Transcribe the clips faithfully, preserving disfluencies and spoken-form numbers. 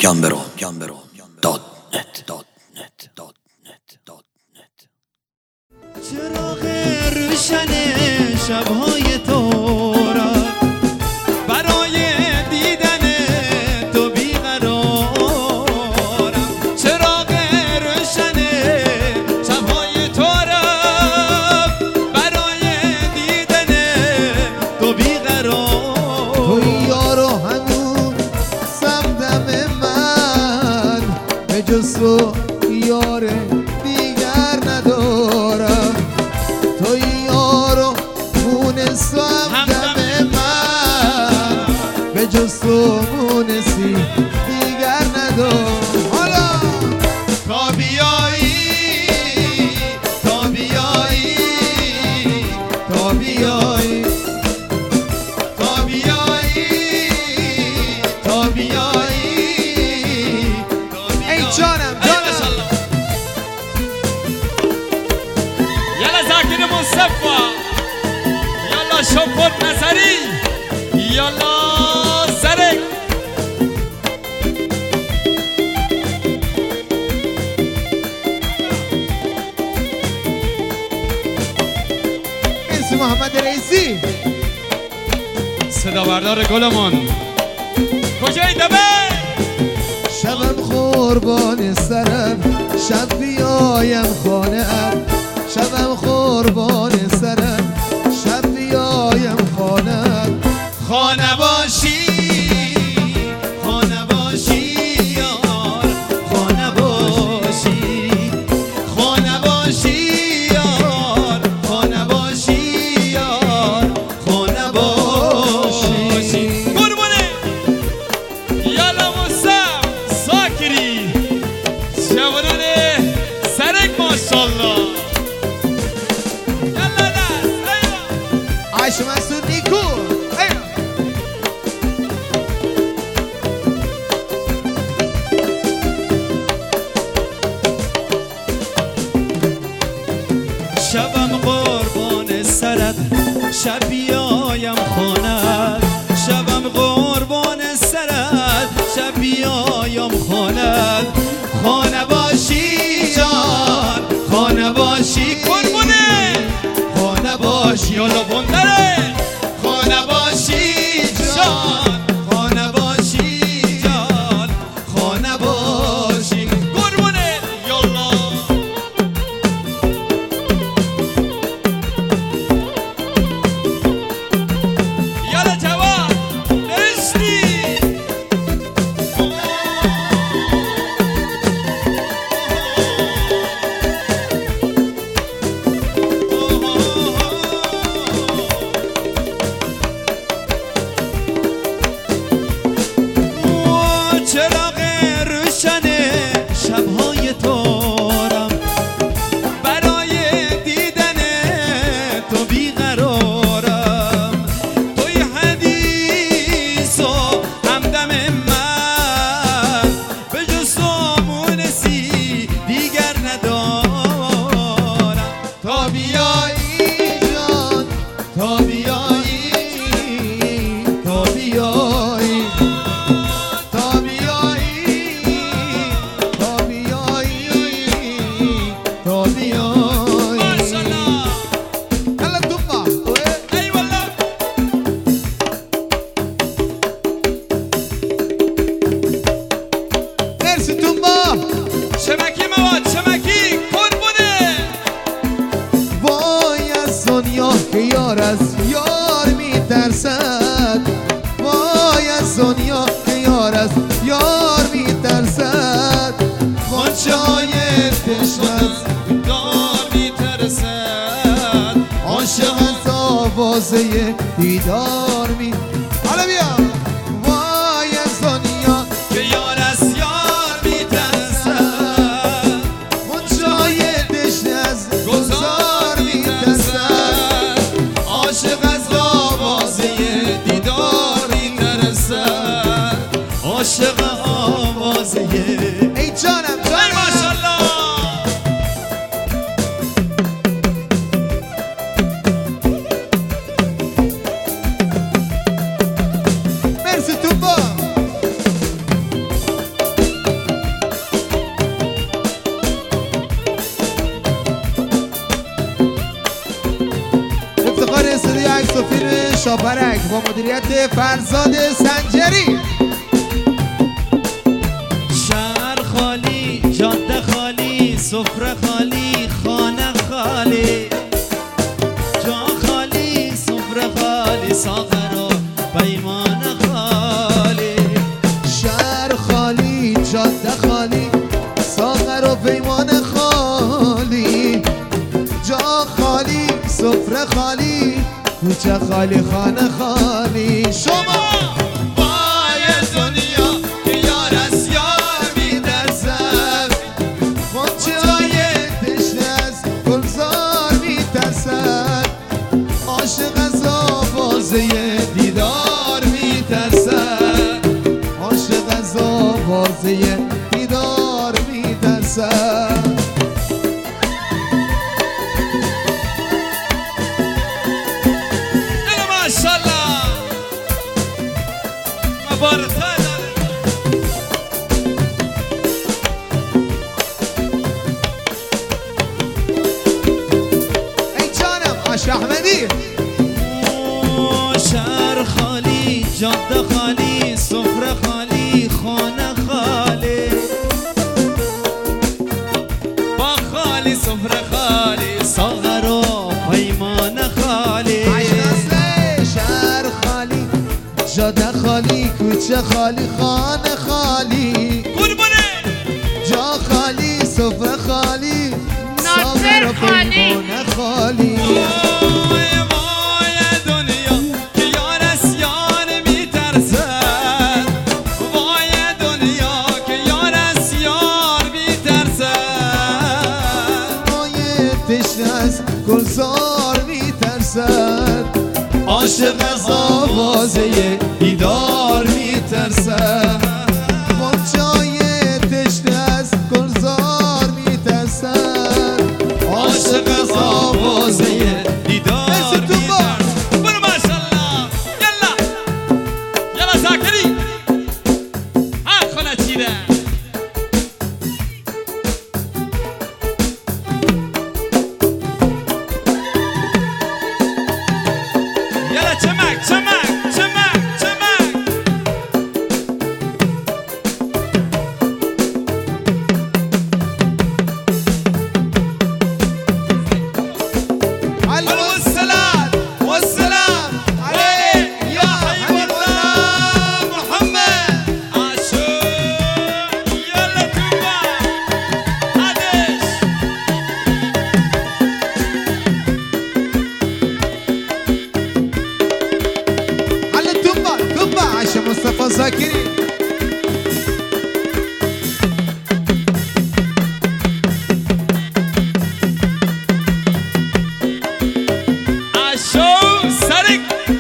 گمبرو گمبرو دات نت دات نت دات نت دات نت. چراغ روشن شب‌های تو را برای دیدن تو بیقرارم. چراغ روشن شب‌های تو را برای دیدن تو بیقرارم. تو یارو همون سمدم من به جز تو یار دیگر ندارم. تو یارو مونس همدم من به جز تو مونسی دیگر ندارم. حالا تا بیایی تا بیایی تا بیایی تا بیایی تا بیایی ای جانم جانم یالا زاکر مصطفی یالا شفر نظری یالا سرک مرسی محمد رئیسی. صدا بردار گلمان کجای دبه شبم قربان سرم شب بیایم خانه‌ام. شبم قربان سرم شب بیایم خانه‌ام. خانه باشی خانه باشی یار خانه باشی خانه باشی یار خانه باشی یار خانه باشی. قربونه یالا مصطفی ساکری جوانان سرک ماشاءالله. یالا دست اینا عایشه مسعود نیکو. اینا شبم قربان سرت شب بیایم خانت. شبم قربان سرت شب بیایم خانت. خانه باشی جان خانه باشی قربونه خانه باشی یالا بندره خانه باشی جان خانه باشی جان خانه باشی قربونه یالا. یالا جوان نشتی چراغ روشن شب‌های تارم برای دیدن تو بیقرارم. توی حدیث و همدم من به جز تو مونسی دیگر ندارم. تا بیایی جان تا بیایی تا بیایی تا بیایی تا بیایی تا بیایی. ماشاءالله هلا توفا ای والله مرسی توفا. شبکی مواد شبکی قربونه. وای از دنیا که یار از یار میترسد. وای از دنیا که یار از یار میترسد. خانچه های دشت از دار میترسد. عاشق از آوازه دیدار می. حالا بیا وای از دنیا که یار از یار میترسد. خونچای دشت از گذار میترسد. عاشق از آوازه دیدار میترسد. عاشق آوازه ای جانم ای جانم ماشاءالله. شاپرک با مدیریت فرزاد سنجری. شهر خالی، جاده خالی، سفره خالی، خانه خالی، جا خالی، سفره خالی، ساغر و پیمان خالی. شهر خالی، جاده خالی، ساغر و پیمان خالی، جا خالی، سفره خالی، کوچه خالی، خانه خالی. شما وای دنیا که یار از یار می‌ترسد، غنچه‌های تشنه از گلزار می‌ترسد، عاشق از آوازه دیدار می‌ترسد، عاشق از آوازه دیدار می‌ترسد. ماشاءالله مبارزه ای جانم آش احمدی. شهر خالی، جاده خالی، سفره خالی، خانه خالی، با خالی، سفره خالی، ساغر و پیمان خالی. شهر خالی، جاده خالی، کوچه خالی، خانه خالی، قربونه جا خالی، سفره خالی، ناصر ساغر و خالی. پیمانه خالی. وای وای دنیا که یار از یار می‌ترسد، وای دنیا که یار از یار می‌ترسد، مایه تشنه از گلزار میترسد، عاشق از آوازه دیدار میترسد، غنچه‌های تشنه از گلزار میترسد، عاشق از آوازه دیدار مرسی تو با. می‌ترسد. برو ماشاءالله یلا یلا زاکری ها خونه چیده یلا چمک چمک چمک چمک. الصلاة والسلام عليك يا حبيب الله محمد عاشو يلا توبا عدش على التوبة توبة عاش مصطفى زاكري. عاشو سرک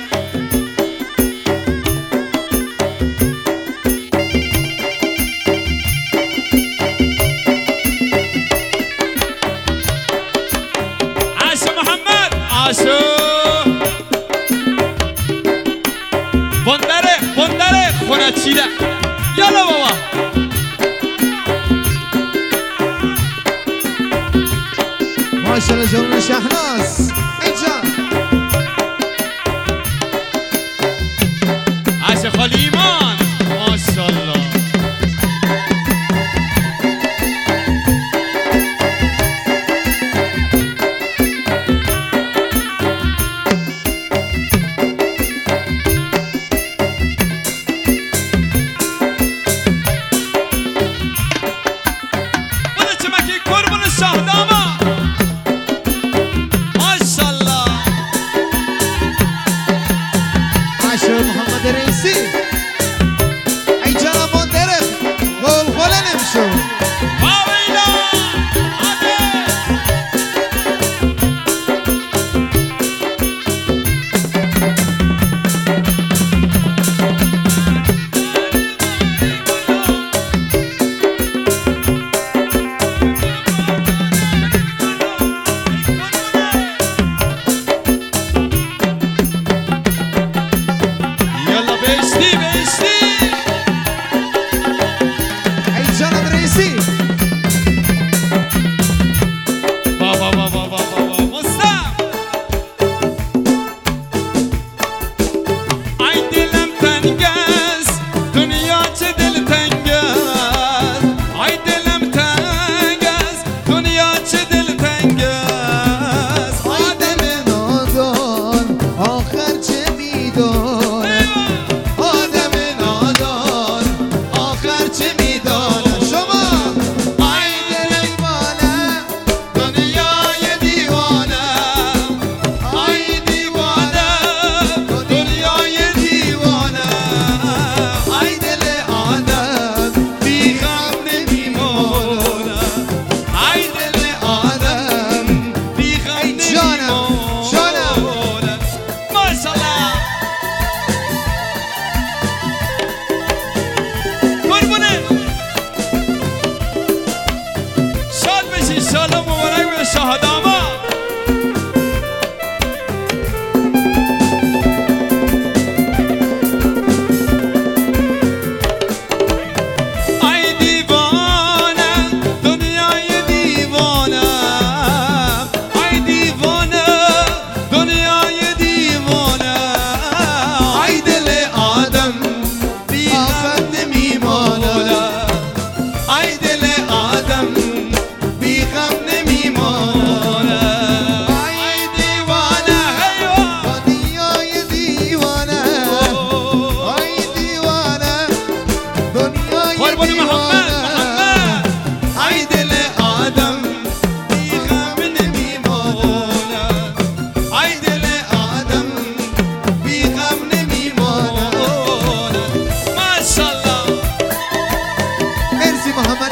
عاشو محمد عاشو بندره بندره خونه چیده یالا بابا ما شاء الله جمهور شهناز اینجا. عاشو خالی ایمان ماشاءالله برو چمکی قربون شاهداما ماشاءالله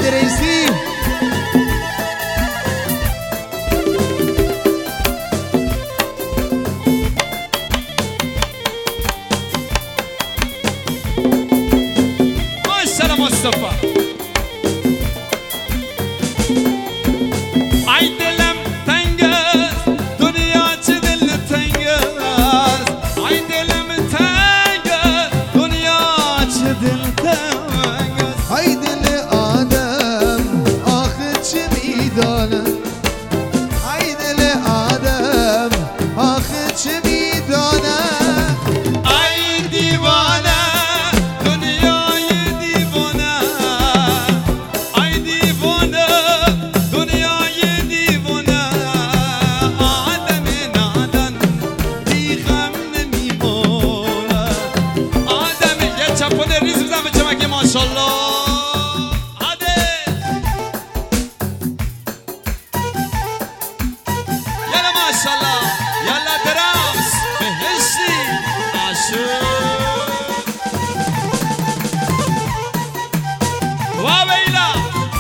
رئیسی ماشاءالله مصطفی ای دلم تنگ است دنیا چه دل تنگ است ای دلم تنگ است دنیا چه دل تنگ است ای دل آدم آخه چه میدانه ای دل آدم آخه چه میدانه ای دیوانه دنیای دیوانه ای دیوانه دنیای دیوانه آدم نادان بی غم نمیمونه آدم یه چپل ریز بزن به چمک ماشاءالله عادل یالا ماشاءالله یالا درامس بهشتی عاشق و ویلا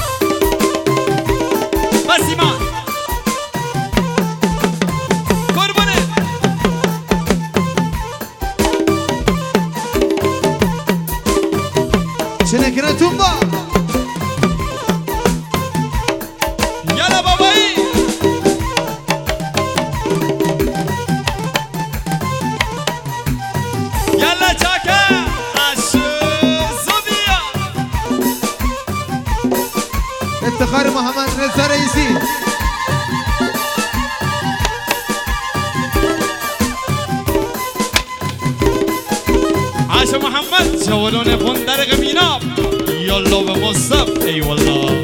بس ایمان قربونه چه نکنتون با یالا بابایی یالا چاکه عاشق زودیا افتخار محمد رضا رئیسی عاشق محمد جوالون بندر غمیناب یالا به مصطف ای والله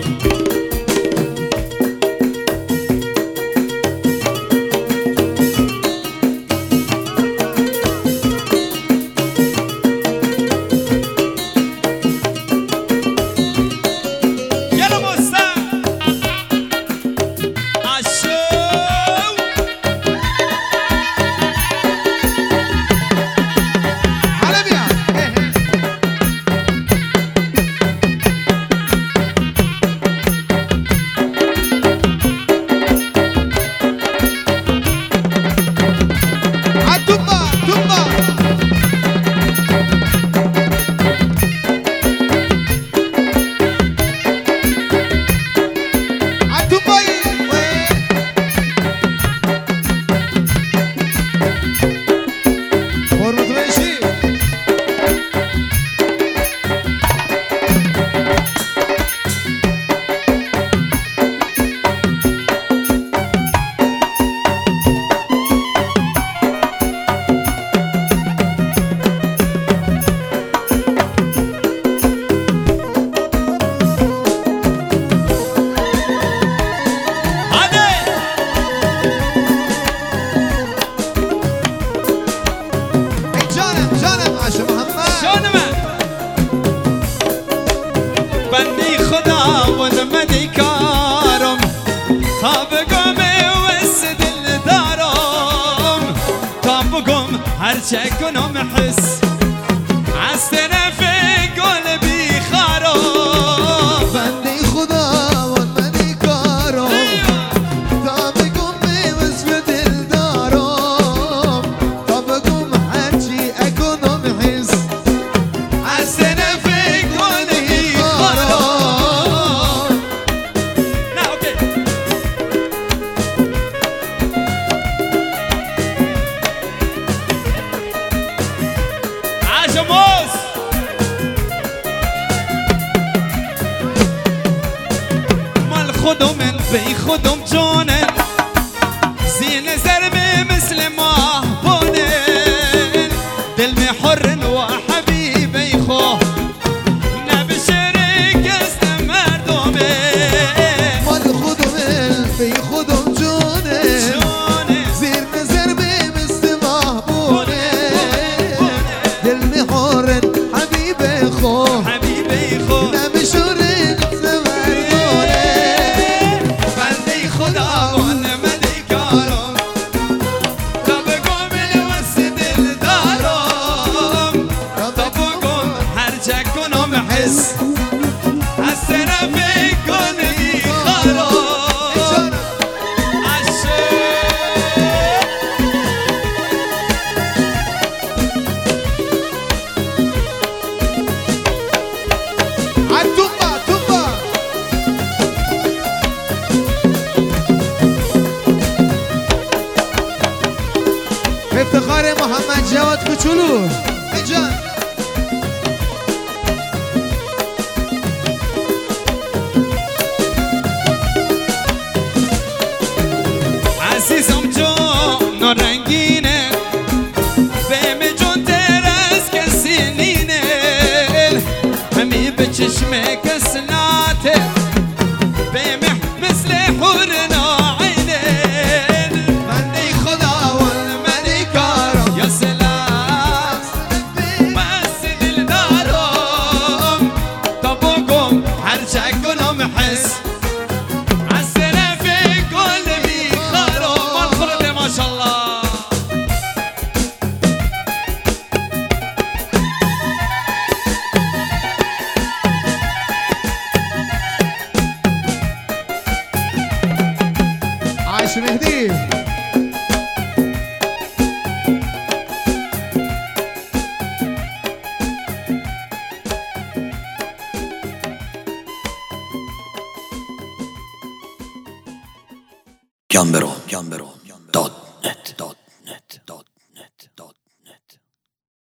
یالا مصطف عاشق حالا بیا عالتوبا توبا عالتوباي حرمت رئيسي عادل جانم جانم عاشق محمد جان من بندی خدا و نمدی کارم تا بگم وس دل دارم تا بگم هرچه کنم حس از طرف گل بیخارم بنده خدا و منی کارم تا بگم وصف دل دارم تا بگم هرچی اکنم حس از طرف گل بیخارم نه اوکی عاشموس مال خودم بی خودم جانن زین ضربه مثل ماهبانن دل می حرن و حبیبی خو نبشرک است مردمه مال خودم بی خودم جانه جانه زیر نظر به مثل محبونه دل مهارن حبیب خو حبیبی خو نمیشورن زمردانه بنده خدا چلو جان عزیزم جان رنگینه بهم جون درست کسی نینه همی به چشم کسلاته بهم مثل حور ناعینه بنده خدا و منی کارم یا سلام بس دل دارم تا بگم هر چه کنم حس از طرف گل میخارم الخرد ماشالله عايش مهدي Gambero, gambero.